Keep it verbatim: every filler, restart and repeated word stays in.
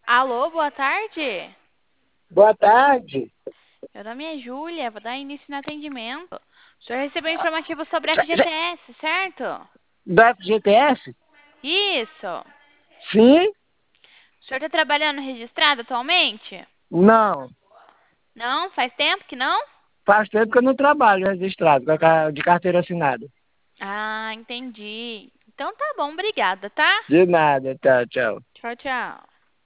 Alô, boa tarde. Boa tarde. Meu nome é Júlia, vou dar início no atendimento. O senhor recebeu informativo sobre Já- já- F G T S, certo? Do F G T S? Isso. Sim? O senhor está trabalhando registrado atualmente? Não. Não? Faz tempo que não? Faz tempo que eu não trabalho registrado com a ca- de carteira assinada. Ah, entendi. Então tá bom, obrigada, tá? De nada, tá, tchau. Tchau, tchau.